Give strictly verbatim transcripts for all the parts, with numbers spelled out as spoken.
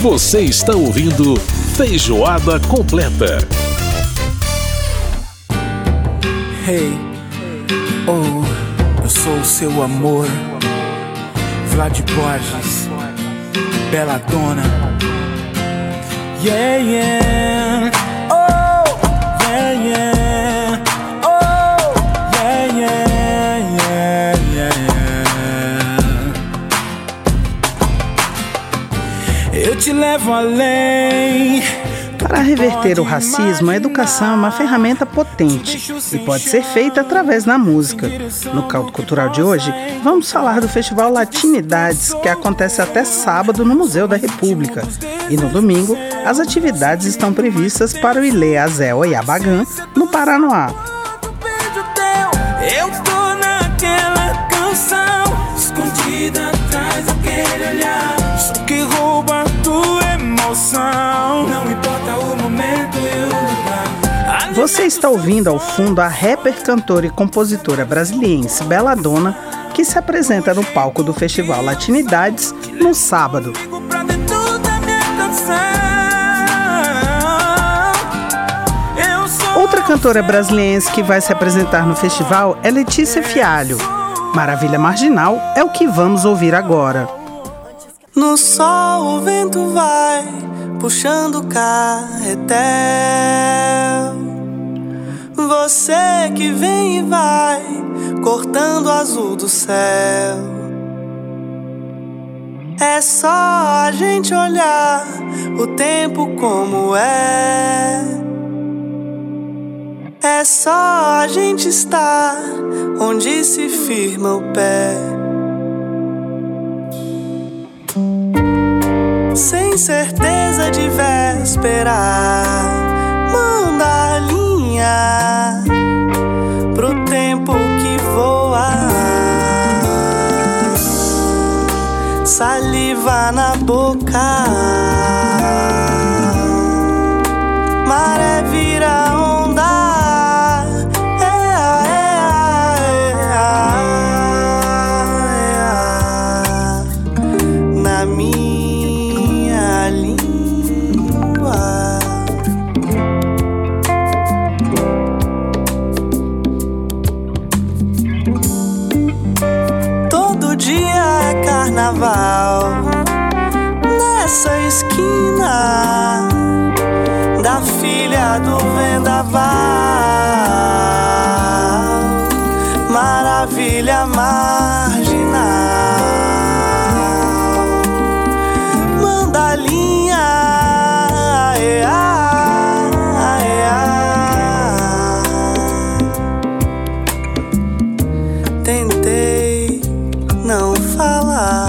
Você está ouvindo Feijoada Completa. Hey, oh, eu sou o seu amor, Vlad Borges, Bela Dona. Yeah, yeah, oh, yeah, yeah, oh, yeah, yeah, yeah, yeah. Eu te levo além. Para reverter o racismo, a educação é uma ferramenta potente e pode ser feita através da música. No Caldo Cultural de hoje, vamos falar do Festival Latinidades, que acontece até sábado no Museu da República. E no domingo, as atividades estão previstas para o Ilê Azé Oiabagã, no Paranoá. Eu tô naquela canção, escondida atrás daquele olhar, só que rouba tua emoção. Não importa o momento e o lugar. Você está ouvindo ao fundo a rapper, cantora e compositora brasiliense Bela Dona, que se apresenta no palco do Festival Latinidades no sábado. Outra cantora brasiliense que vai se apresentar no festival é Letícia Fialho. Maravilha Marginal é o que vamos ouvir agora. No sol o vento vai puxando o carretel, você que vem e vai cortando o azul do céu. É só a gente olhar o tempo como é. É só a gente estar onde se firma o pé. Sem certeza de véspera, manda a linha pro tempo que voa. Saliva na boca, maré vira onda. Na minha língua, todo dia é carnaval nessa esquina da filha do vendaval. Maravilha marginal. Tentei não falar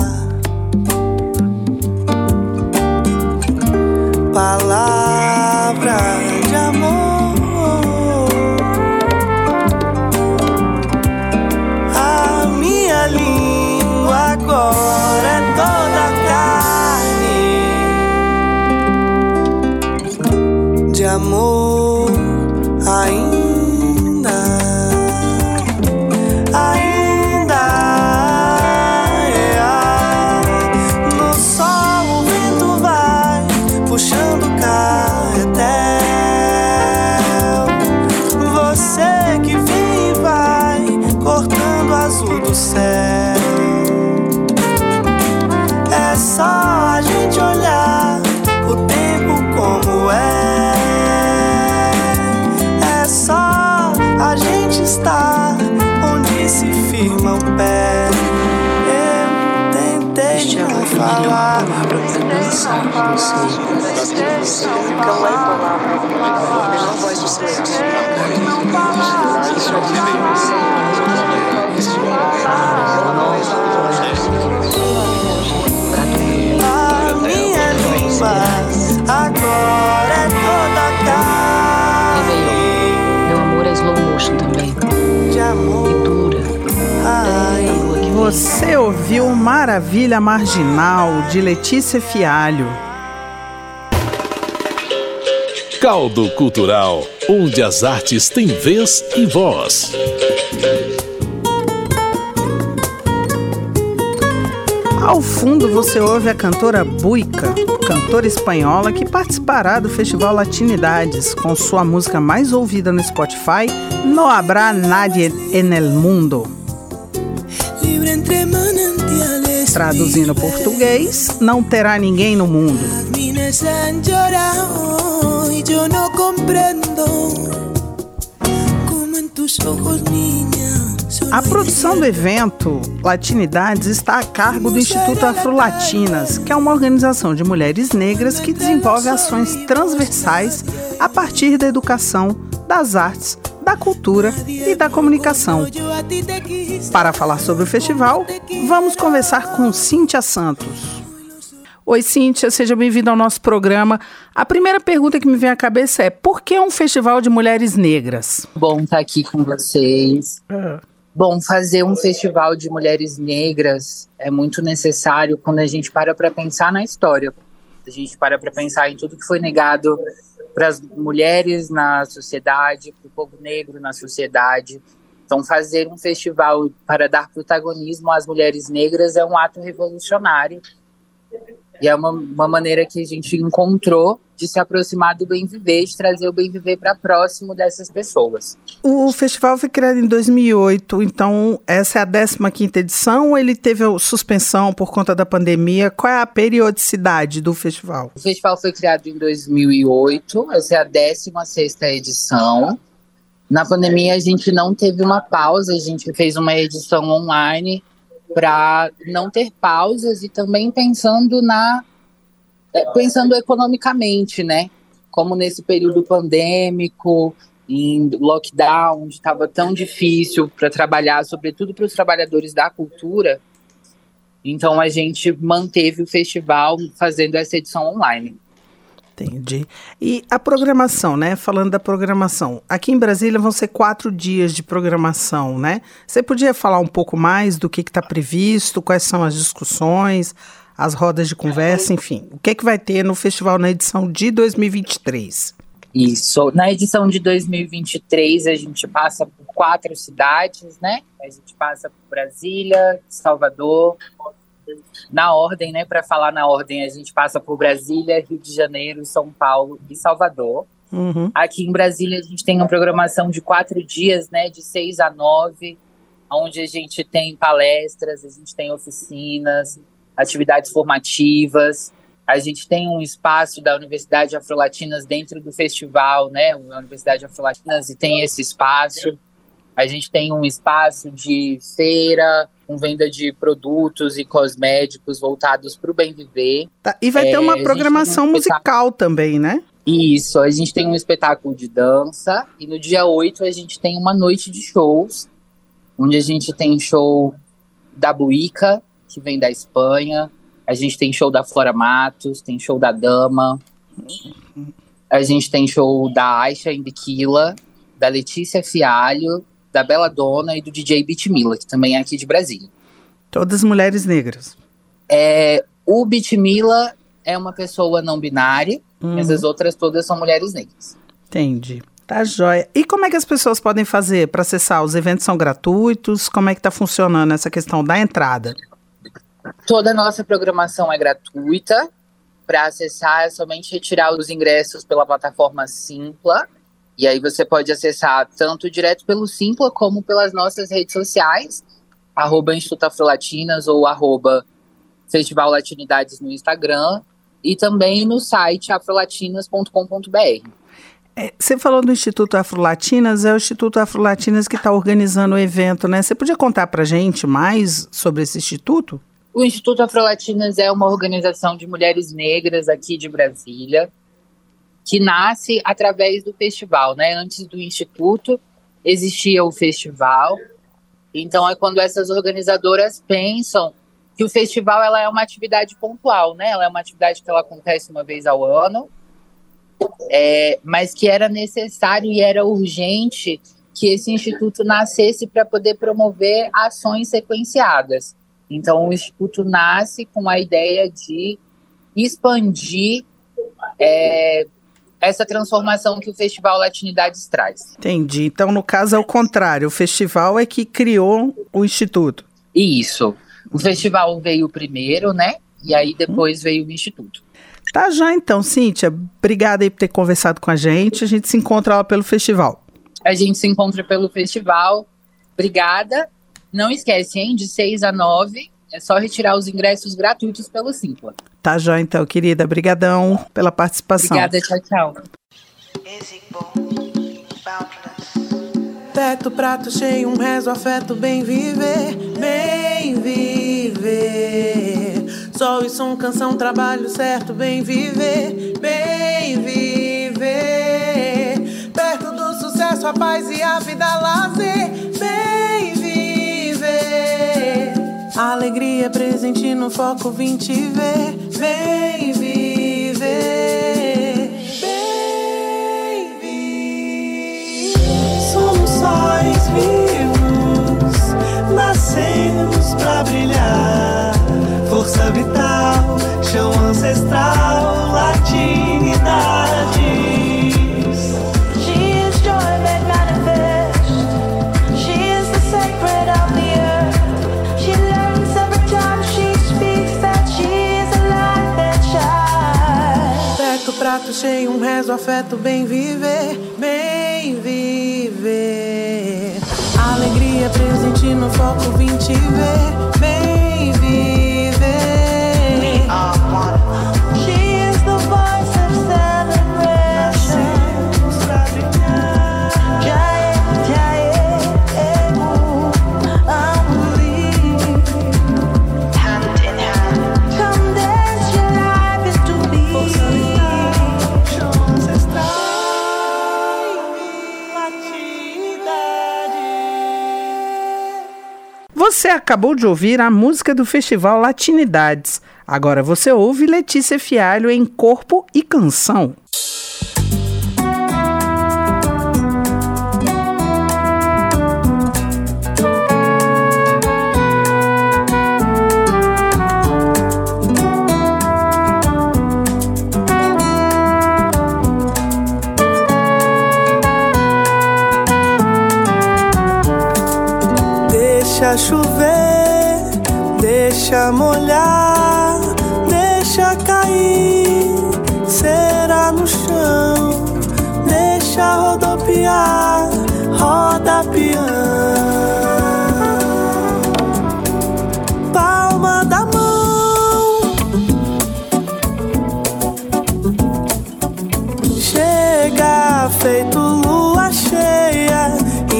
palavra de amor. A minha língua agora é toda carne de amor ainda. É só a gente olhar o tempo como é. É só a gente estar onde se firma o pé. Eu tentei não falar, dançar com você. Calei palavras, não voz do silêncio. a minha língua agora é toda carne. Meu amor é slow motion também. De amor e dura. ai. Você ouviu Maravilha Marginal, de Letícia Fialho. Caldo Cultural, onde as artes têm vez e voz. Ao fundo você ouve a cantora Buica, cantora espanhola que participará do Festival Latinidades com sua música mais ouvida no Spotify, No Habrá Nadie en el Mundo. Traduzindo português, não terá ninguém no mundo. A produção do evento Latinidades está a cargo do Instituto Afrolatinas, que é uma organização de mulheres negras que desenvolve ações transversais a partir da educação, das artes, da cultura e da comunicação. Para falar sobre o festival, vamos conversar com Cíntia Santos. Oi, Cíntia, seja bem-vinda ao nosso programa. A primeira pergunta que me vem à cabeça é: por que um festival de mulheres negras? Bom estar aqui com vocês. Ah. Bom, fazer um festival de mulheres negras é muito necessário quando a gente para para pensar na história. A gente para para pensar em tudo que foi negado para as mulheres na sociedade, para o povo negro na sociedade. Então, fazer um festival para dar protagonismo às mulheres negras é um ato revolucionário. E é uma, uma maneira que a gente encontrou de se aproximar do bem-viver, de trazer o bem-viver para próximo dessas pessoas. O festival foi criado em dois mil e oito, então essa é a décima quinta edição, ele teve suspensão por conta da pandemia. Qual é a periodicidade do festival? O festival foi criado em dois mil e oito, essa é a décima sexta edição. Na pandemia a gente não teve uma pausa, a gente fez uma edição online para não ter pausas e também pensando na pensando economicamente, né? Como nesse período pandêmico, em lockdown, onde estava tão difícil para trabalhar, sobretudo para os trabalhadores da cultura. Então a gente manteve o festival fazendo essa edição online. Entendi. E a programação, né? Falando da programação, aqui em Brasília vão ser quatro dias de programação, né? Você podia falar um pouco mais do que está previsto, quais são as discussões, as rodas de conversa, enfim. O que é que vai ter no festival na edição de dois mil e vinte e três? Isso. Na edição de dois mil e vinte e três, a gente passa por quatro cidades, né? A gente passa por Brasília, Salvador. Na ordem, né, para falar na ordem, a gente passa por Brasília, Rio de Janeiro, São Paulo e Salvador. Uhum. Aqui em Brasília a gente tem uma programação de quatro dias, né, de seis a nove, onde a gente tem palestras, a gente tem oficinas, atividades formativas. A gente tem um espaço da Universidade Afrolatinas dentro do festival, né, a Universidade Afrolatinas, e tem esse espaço. A gente tem um espaço de feira, com venda de produtos e cosméticos voltados para o bem viver. Tá, e vai é, ter uma programação um musical também, né? Isso, a gente tem um espetáculo de dança e no dia oito a gente tem uma noite de shows, onde a gente tem show da Buica, que vem da Espanha, a gente tem show da Flora Matos, tem show da Dama, a gente tem show da Aisha Indikila, da Letícia Fialho, da Bela Dona e do D J Bitmila, que também é aqui de Brasília. Todas mulheres negras. É, o Bitmila é uma pessoa não binária, uhum. mas as outras todas são mulheres negras. Entendi. Tá joia. E como é que as pessoas podem fazer para acessar? Os eventos são gratuitos? Como é que está funcionando essa questão da entrada? Toda a nossa programação é gratuita. Para acessar é somente retirar os ingressos pela plataforma Simpla. E aí você pode acessar tanto direto pelo Simpla como pelas nossas redes sociais, arroba Instituto Afrolatinas ou arroba Festival Latinidades no Instagram, e também no site afrolatinas ponto com ponto b r. É, você falou do Instituto Afrolatinas, é o Instituto Afrolatinas que está organizando o evento, né? Você podia contar para a gente mais sobre esse instituto? O Instituto Afrolatinas é uma organização de mulheres negras aqui de Brasília, que nasce através do festival, né? Antes do Instituto, existia o festival. Então, é quando essas organizadoras pensam que o festival ela é uma atividade pontual, né? Ela é uma atividade que ela acontece uma vez ao ano, é, mas que era necessário e era urgente que esse Instituto nascesse para poder promover ações sequenciadas. Então, o Instituto nasce com a ideia de expandir é, essa transformação que o Festival Latinidades traz. Entendi. Então, no caso, é o contrário. O festival é que criou o Instituto. Isso. O festival veio primeiro, né? E aí depois veio o Instituto. Tá já então, Cíntia. Obrigada aí por ter conversado com a gente. A gente se encontra lá pelo festival. A gente se encontra pelo festival. Obrigada. Não esquece, hein? De seis a nove, é só retirar os ingressos gratuitos pelo Simpla. Tá já então, querida. Brigadão pela participação. Obrigada, tchau, tchau. Teto, prato cheio, um rezo, afeto, bem viver, bem viver. Sol e som, canção, trabalho certo, bem viver, bem viver. Perto do sucesso, a paz e a vida, lazer, bem viver. Alegria presente no foco, vim te ver, bem viver, bem viver. Somos sóis vivos, nascemos pra brilhar. Força vital, chão ancestral, latinidades. She is joy made manifest. She is the sacred of the earth. She learns every time she speaks that she is a light that shines. Teto, prato cheio, um rezo, afeto, bem viver, bem viver. Alegria presente no foco, vim te ver, bem viver. She is the voice of celebration. Jaye, jaye, emu, amuri. Hand in hand. Come dance, your life is to be. Você acabou de ouvir a música do Festival Latinidades. Agora você ouve Letícia Fialho em Corpo e Canção. Deixa chover, deixa molhar, deixa cair cera no chão, deixa rodopiar, roda peão. Palma da mão, chega feito lua cheia,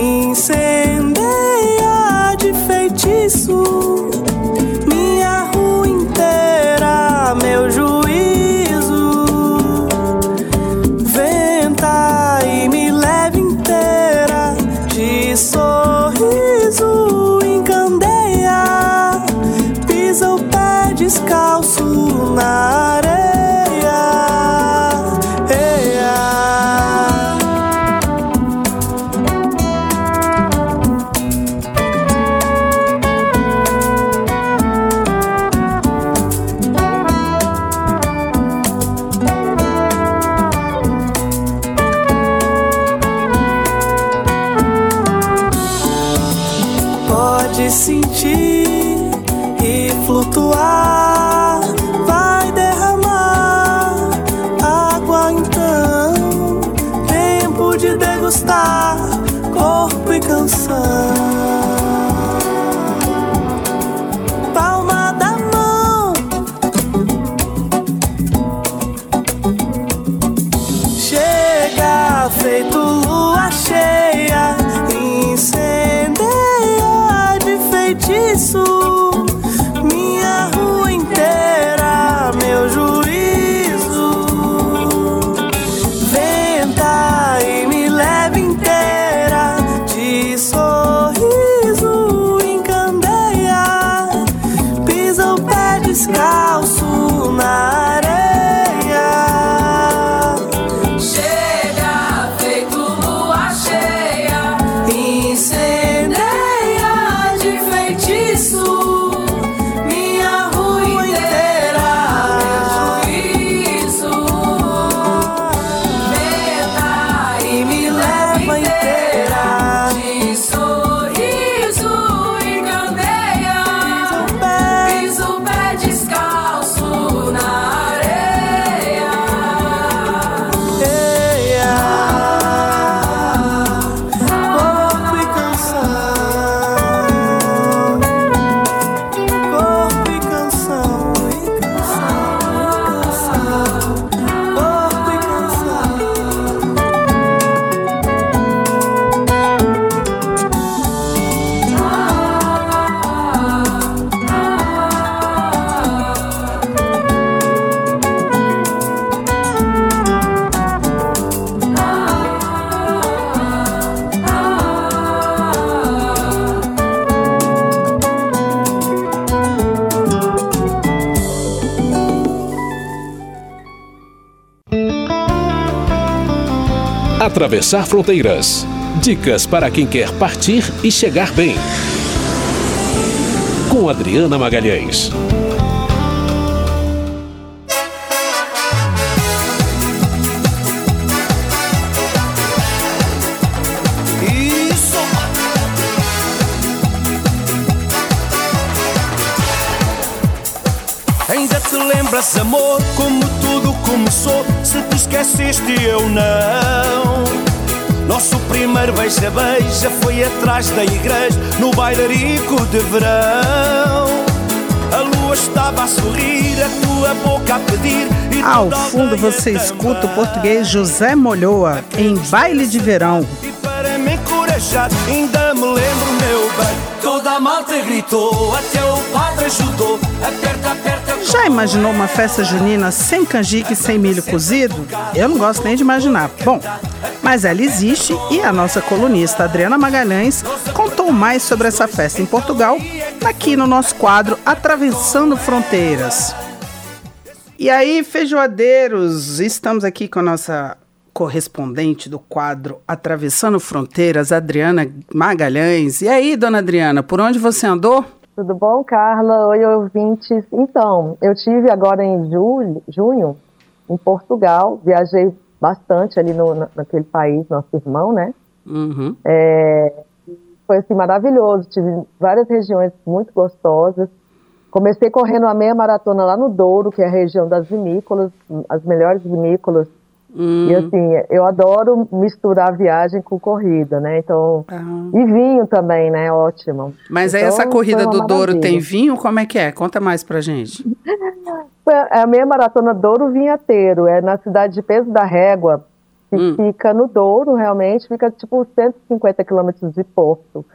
incendeia de feitiço minha rua inteira, meu juízo. Venta e me leve inteira de sorriso, encandeia, pisa o pé descalço na areia. Pode sentir e flutuar, vai derramar água então, tempo de degustar corpo e canção. Palma da mão, chega feito lua cheia, incendeia de feitiço minha rua inteira, meu juízo. Venta e me leve inteira de sorriso, encandeia, pisa o pé descalço na areia. Chega feito lua cheia, incendeia de feitiço minha rua inteira, meu juízo. Venta e me leva inteira de sorriso, encandeia, pisa o pé Atravessar fronteiras. Dicas para quem quer partir e chegar bem. Com Adriana Magalhães. Ainda te lembras, amor, como tudo começou? Se te esqueceste, eu não. Nosso primeiro beija-beija foi atrás da igreja, no bailarico de verão. A lua estava a sorrir, a tua boca a pedir. E ao fundo você escuta o português José Molhoa em Baile de Verão. E para me encorajar, ainda me lembro, meu bem. Toda a malta gritou, até o padre ajudou. Aperta, aperta. Já imaginou uma festa junina sem canjica e sem milho cozido? Eu não gosto nem de imaginar. Bom, mas ela existe e a nossa colunista Adriana Magalhães contou mais sobre essa festa em Portugal, aqui no nosso quadro Atravessando Fronteiras. E aí, feijoadeiros, estamos aqui com a nossa correspondente do quadro Atravessando Fronteiras, Adriana Magalhães. E aí, dona Adriana, por onde você andou? Tudo bom, Carla? Oi, ouvintes. Então, eu tive agora em julho, junho, em Portugal, viajei bastante ali no, na, naquele país, nosso irmão, né? Uhum. É, foi assim, maravilhoso, tive várias regiões muito gostosas. Comecei correndo a meia maratona lá no Douro, que é a região das vinícolas, as melhores vinícolas. Hum. E assim, eu adoro misturar viagem com corrida, né? Então, uhum. E vinho também, né? Ótimo. Mas então, aí essa corrida do maravilha. Douro tem vinho? Como é que é? Conta mais pra gente. É a meia maratona Douro Vinheteiro, é na cidade de Peso da Régua, que hum. fica no Douro, realmente, fica tipo cento e cinquenta quilômetros de Porto.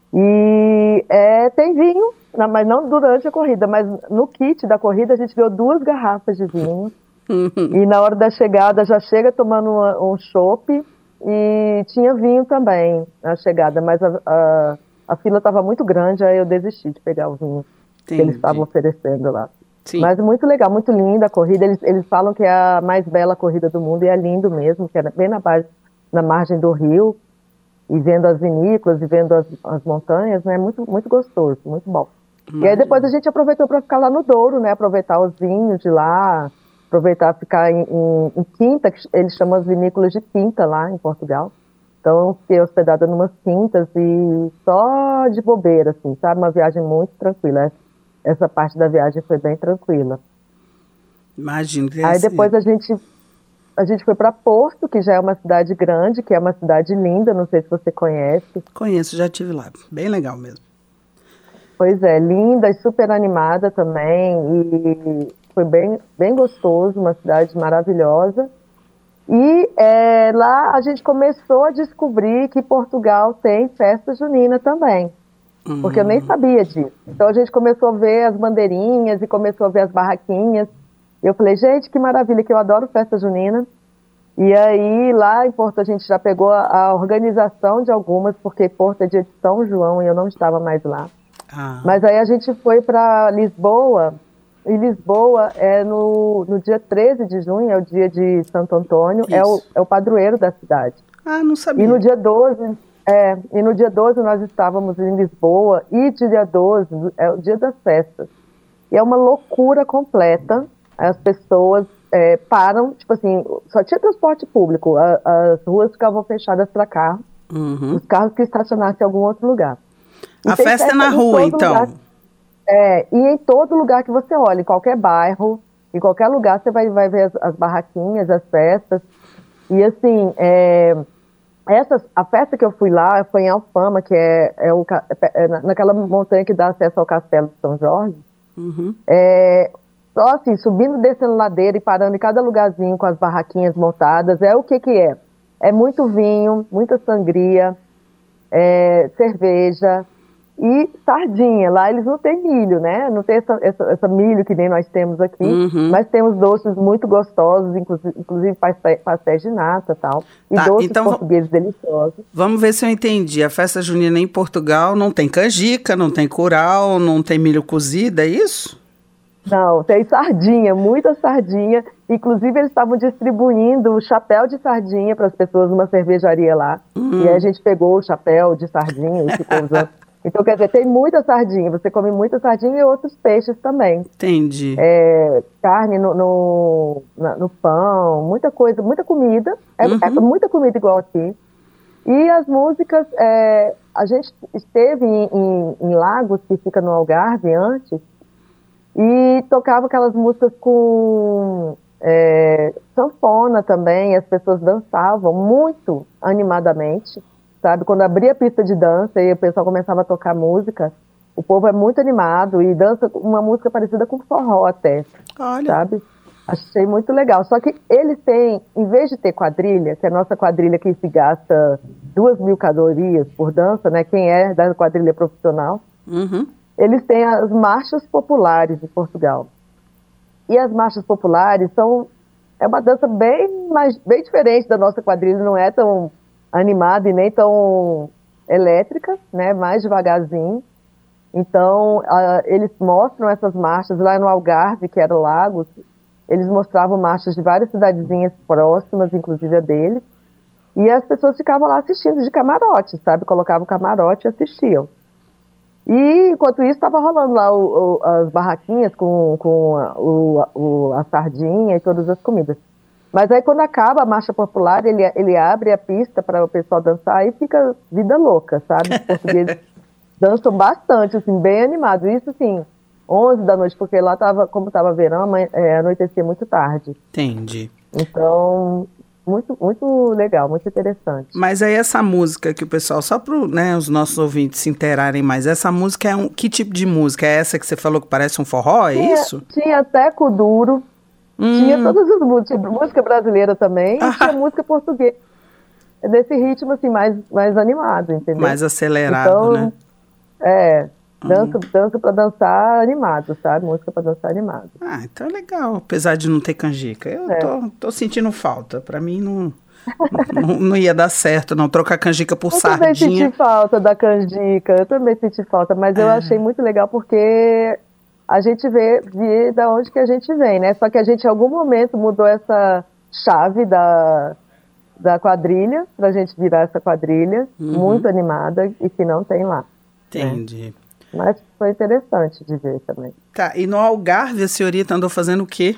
E é, tem vinho, mas não durante a corrida, mas no kit da corrida a gente ganhou duas garrafas de vinho. E na hora da chegada já chega tomando uma, um chopp e tinha vinho também na chegada, mas a, a, a fila estava muito grande, aí eu desisti de pegar o vinho Entendi. Que eles estavam oferecendo lá. Sim. Mas muito legal, muito linda a corrida, eles, eles falam que é a mais bela corrida do mundo e é lindo mesmo, que é bem na, base, na margem do rio, e vendo as vinícolas e vendo as, as montanhas, né, muito, muito gostoso, muito bom. Imagina. E aí depois a gente aproveitou para ficar lá no Douro, né, aproveitar os vinhos de lá, aproveitar ficar em, em, em quinta, que eles chamam as vinícolas de quinta lá em Portugal. Então, fiquei hospedada numas quintas e só de bobeira, assim, sabe? Uma viagem muito tranquila. Essa parte da viagem foi bem tranquila. Imagino. Aí assim. Depois a gente, a gente foi para Porto, que já é uma cidade grande, que é uma cidade linda, não sei se você conhece. Conheço, já estive lá. Bem legal mesmo. Pois é, linda e super animada também, e foi bem, bem gostoso, uma cidade maravilhosa. E é, lá a gente começou a descobrir que Portugal tem festa junina também, uhum. porque eu nem sabia disso. Então a gente começou a ver as bandeirinhas e começou a ver as barraquinhas. E eu falei, gente, que maravilha, que eu adoro festa junina. E aí lá em Porto a gente já pegou a, a organização de algumas, porque Porto é dia de São João e eu não estava mais lá. Ah. Mas aí a gente foi para Lisboa, e Lisboa é no, no dia treze de junho, é o dia de Santo Antônio, é o, é o padroeiro da cidade. Ah, não sabia. E no dia doze, é, e no dia doze nós estávamos em Lisboa, e dia doze é o dia das festas. E é uma loucura completa, as pessoas é, param, tipo assim, só tinha transporte público, a, as ruas ficavam fechadas para carro, uhum. os carros que estacionassem em algum outro lugar. A festa, festa é na rua, então? Lugar, é, e em todo lugar que você olha, em qualquer bairro, em qualquer lugar você vai, vai ver as, as barraquinhas, as festas. E assim, é, essas, a festa que eu fui lá foi em Alfama, que é, é, o, é naquela montanha que dá acesso ao Castelo de São Jorge. Uhum. É, só assim, subindo, descendo ladeira e parando em cada lugarzinho com as barraquinhas montadas. É o que que é? É muito vinho, muita sangria, é, cerveja e sardinha. Lá eles não têm milho, né? Não tem essa, essa, essa milho que nem nós temos aqui, uhum. mas temos doces muito gostosos, inclusive, inclusive pastéis de nata e tal, e tá, doces então, portugueses deliciosos. Vamos ver se eu entendi. A festa junina em Portugal não tem canjica, não tem curau, não tem milho cozido, é isso? Não, tem sardinha, muita sardinha. Inclusive, eles estavam distribuindo o chapéu de sardinha para as pessoas numa cervejaria lá. Hum. E aí a gente pegou o chapéu de sardinha e ficou usando. Então, quer dizer, tem muita sardinha. Você come muita sardinha e outros peixes também. Entendi. É, carne no, no, na, no pão, muita coisa, muita comida. É, uhum. é muita comida igual aqui. E as músicas, é, a gente esteve em, em, em Lagos, que fica no Algarve antes, e tocava aquelas músicas com é, sanfona também, as pessoas dançavam muito animadamente, sabe? Quando abria a pista de dança e o pessoal começava a tocar música, o povo é muito animado e dança uma música parecida com forró até, Olha. sabe? Achei muito legal. Só que eles têm, em vez de ter quadrilha, que a nossa quadrilha aqui se gasta duas mil calorias por dança, né? Quem é da quadrilha profissional, uhum. eles têm as marchas populares de Portugal. E as marchas populares são é uma dança bem, mais, bem diferente da nossa quadrilha, não é tão animada e nem tão elétrica, né? Mais devagarzinho. Então, uh, eles mostram essas marchas lá no Algarve, que era o Lagos. Eles mostravam marchas de várias cidadezinhas próximas, inclusive a deles. E as pessoas ficavam lá assistindo de camarote, sabe? Colocavam camarote e assistiam. E, enquanto isso, estava rolando lá o, o, as barraquinhas com, com a, o, o, a sardinha e todas as comidas. Mas aí, quando acaba a marcha popular, ele, ele abre a pista para o pessoal dançar e fica vida louca, sabe? Os portugueses dançam bastante, assim, bem animado. Isso, assim, onze da noite, porque lá, tava, como estava verão, é, anoitecia muito tarde. Entendi. Então, muito, muito legal, muito interessante. Mas aí essa música que o pessoal, só para né, os nossos ouvintes se inteirarem mais, essa música é um, que tipo de música? É essa que você falou que parece um forró, é tinha, isso? Tinha até Kuduro, hum. tinha todas as músicas, música brasileira também, ah. e tinha música portuguesa. É desse ritmo, assim, mais, mais animado, entendeu? Mais acelerado, então, né? É, dança, hum. dança pra dançar animado, sabe? Música pra dançar animado. Ah, então é legal, apesar de não ter canjica. Eu é. tô, tô sentindo falta, pra mim não, não, não ia dar certo, não, trocar canjica por eu sardinha. Eu também senti falta da canjica, eu também senti falta, mas é. eu achei muito legal porque a gente vê, vê da onde que a gente vem, né? Só que a gente em algum momento mudou essa chave da, da quadrilha, pra gente virar essa quadrilha, uhum. muito animada e que não tem lá. Entendi. É. Mas foi interessante de ver também. Tá, e no Algarve a senhorita andou fazendo o quê?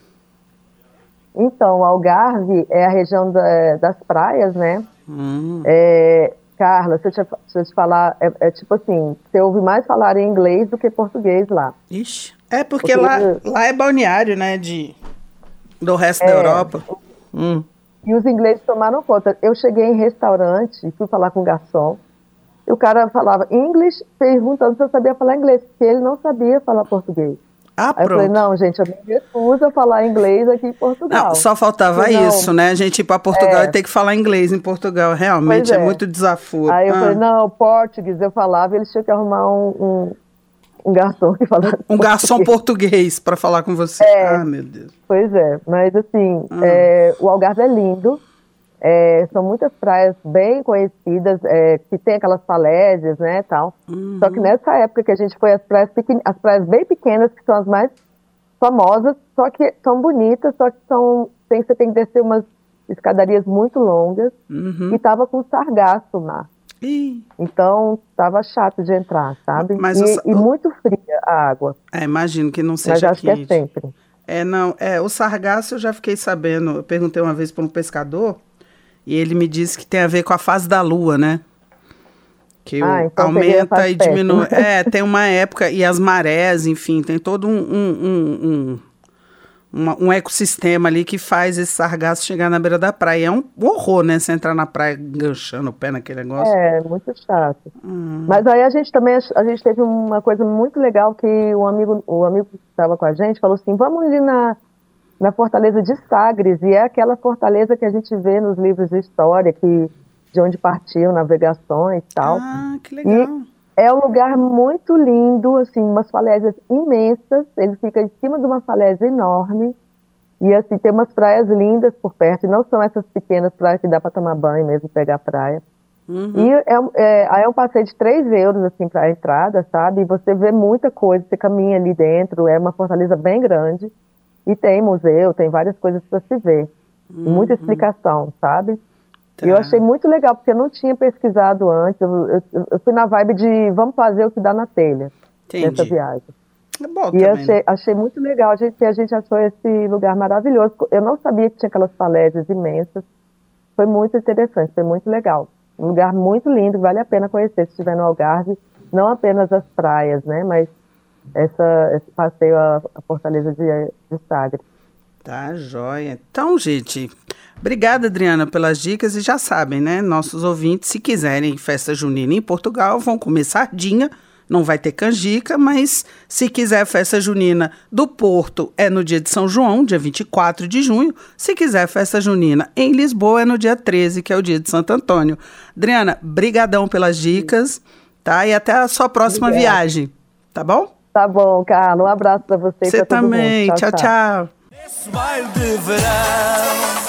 Então, o Algarve é a região da, das praias, né? Hum. É, Carla, se eu, te, se eu te falar, é, é tipo assim, você ouve mais falar em inglês do que português lá. Ixi, é porque, porque lá, lá é balneário, né, de, do resto é, da Europa. Hum. E os ingleses tomaram conta. Eu cheguei em restaurante e fui falar com o garçom. E o cara falava inglês, perguntando se eu sabia falar inglês, porque ele não sabia falar português. Ah, Aí pronto. eu falei, não, gente, eu me recuso a falar inglês aqui em Portugal. Não, só faltava falei, isso, né? A gente ir para Portugal é. e ter que falar inglês em Portugal. Realmente é. é muito desafio. Aí eu ah. falei, não, português eu falava, eles tinham que arrumar um, um, um garçom que falasse Um português. garçom português para falar com você. É. Ah, meu Deus. Pois é, mas assim, ah. é, o Algarve é lindo. É, são muitas praias bem conhecidas, é, que tem aquelas falésias, né, tal. Uhum. Só que nessa época que a gente foi, as praias, pequen... as praias bem pequenas, que são as mais famosas, só que são bonitas, só que são... Tem, você tem que descer umas escadarias muito longas, uhum. e tava com sargaço no mar. Ih. Então, tava chato de entrar, sabe? Mas e, o... e muito fria a água. É, imagino que não seja Mas acho quente. que é sempre. É, não, é, o sargaço eu já fiquei sabendo, eu perguntei uma vez para um pescador, e ele me disse que tem a ver com a fase da lua, né? Que ah, então aumenta e diminui. É, tem uma época, e as marés, enfim, tem todo um, um, um, um, uma, um ecossistema ali que faz esse sargaço chegar na beira da praia. É um horror, né? Você entrar na praia enganchando o pé naquele negócio. É, muito chato. Hum. Mas aí a gente também, a gente teve uma coisa muito legal que o amigo, o amigo que estava com a gente falou assim, vamos ali na... na Fortaleza de Sagres, e é aquela fortaleza que a gente vê nos livros de história, que, de onde partiu, navegações e tal. Ah, que legal. E é um lugar muito lindo, assim, umas falésias imensas, ele fica em cima de uma falésia enorme, e assim, tem umas praias lindas por perto, e não são essas pequenas praias que dá para tomar banho mesmo, pegar praia. Uhum. E é, é, aí é um passeio de três euros, assim, para a entrada, sabe? E você vê muita coisa, você caminha ali dentro, é uma fortaleza bem grande. E tem museu, tem várias coisas para se ver. Uhum. Muita explicação, sabe? Tá. E eu achei muito legal, porque eu não tinha pesquisado antes. Eu, eu, eu fui na vibe de vamos fazer o que dá na telha. Entendi. Nessa viagem. É bom, e eu achei, achei muito legal, a gente, a gente achou esse lugar maravilhoso. Eu não sabia que tinha aquelas falésias imensas. Foi muito interessante, foi muito legal. Um lugar muito lindo, vale a pena conhecer se estiver no Algarve. Não apenas as praias, né? Mas essa, esse passeio à, à Fortaleza de, de Sagres. Tá, joia. Então, gente, obrigada, Adriana, pelas dicas. E já sabem, né? Nossos ouvintes, se quiserem festa junina em Portugal, vão comer sardinha. Não vai ter canjica, mas se quiser festa junina do Porto, é no dia de São João, dia vinte e quatro de junho. Se quiser festa junina em Lisboa, é no dia treze, que é o dia de Santo Antônio. Adriana, brigadão pelas dicas, tá? E até a sua próxima Obrigada. viagem, tá bom? Tá bom, Carla. Um abraço pra você e Você pra todo também. mundo. Tchau, tchau. tchau. Esse baile de verão.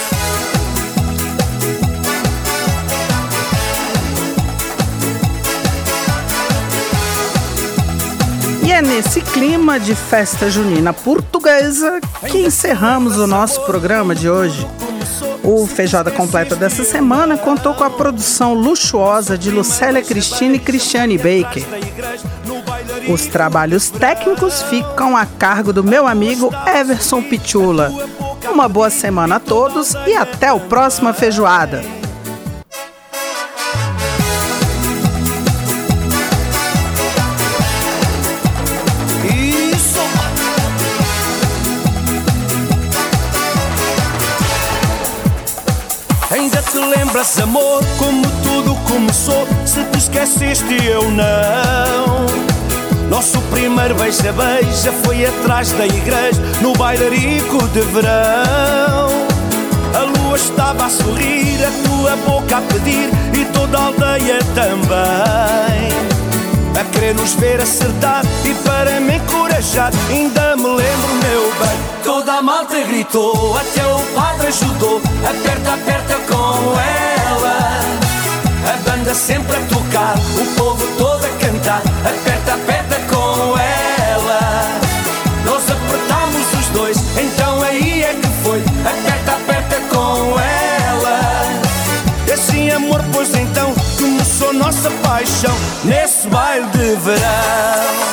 E é nesse clima de festa junina portuguesa que encerramos o nosso programa de hoje. O Feijoada Completa dessa semana contou com a produção luxuosa de Lucélia Cristina e Cristiane Baker. Os trabalhos técnicos ficam a cargo do meu amigo Everson Pichula. Uma boa semana a todos e até o próximo Feijoada. Ainda te lembras, amor, como tudo começou? Se te esqueceste, eu não. Nosso primeiro beija-beija foi atrás da igreja, no bailarico de verão. A lua estava a sorrir, a tua boca a pedir, e toda a aldeia também a querer nos ver acertar e para me encorajar. Ainda me lembro, meu bem, toda a malta gritou, até o padre ajudou. Aperta, aperta com ela, a banda sempre a tocar, o povo todo a cantar. Aperta, aperta com ela, nós apertámos os dois, então aí é que foi. Aperta, aperta com ela, e assim, amor, pois então começou nossa paixão nesse baile de verão.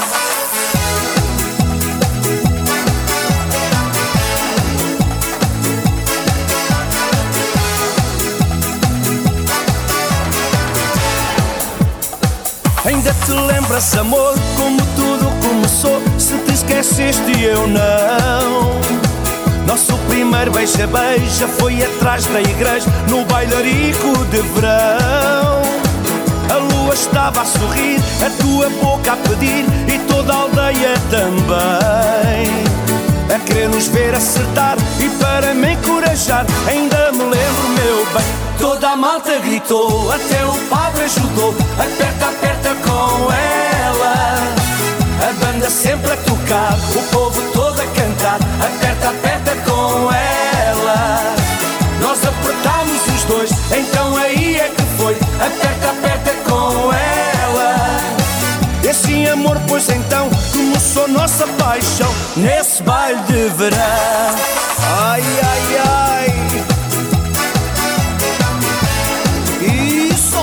Ainda te lembras, amor, como tudo começou? Se te esqueceste, eu não. Nosso primeiro beija-beija foi atrás da igreja, no bailarico de verão. A lua estava a sorrir, a tua boca a pedir, e toda a aldeia também a querer nos ver acertar e para me encorajar. Ainda me lembro, meu bem, toda a malta gritou, até o padre ajudou. Aperta, aperta com ela, a banda sempre a tocar, o povo todo a cantar. Aperta, aperta com ela, nós apertámos os dois, então aí é que foi. Aperta, aperta com ela, e assim, amor, pois então começou nossa paixão nesse baile de verão. Ai, ai, ai, isso.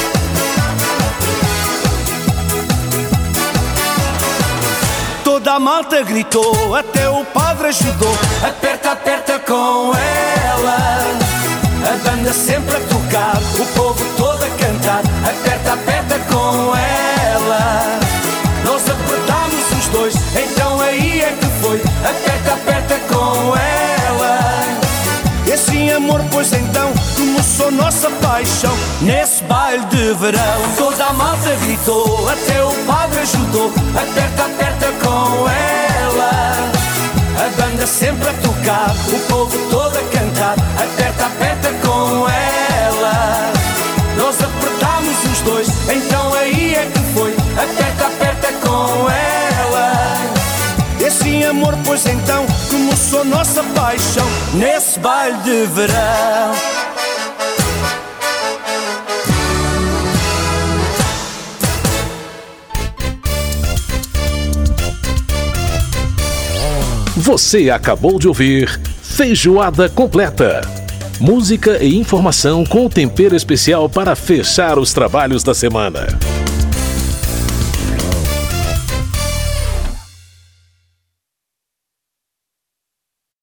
Toda a malta gritou, até o padre ajudou. Aperta, aperta com ela, a banda sempre a tocar, o povo todo a cantar. Aperta, aperta com ela, nós apertámos os dois, então aí é que foi. Aperta, aperta com ela, e assim, amor, pois então começou nossa paixão nesse baile de verão. Toda a malta gritou, até o padre ajudou. Aperta, aperta com ela, a banda sempre a tocar, o povo todo a cantar. Aperta, aperta com ela, nós apertámos os dois, então aí é que foi. Aperta, aperta com ela, e assim, amor, pois então começou nossa paixão nesse baile de verão. Você acabou de ouvir Feijoada Completa. Música e informação com tempero especial para fechar os trabalhos da semana.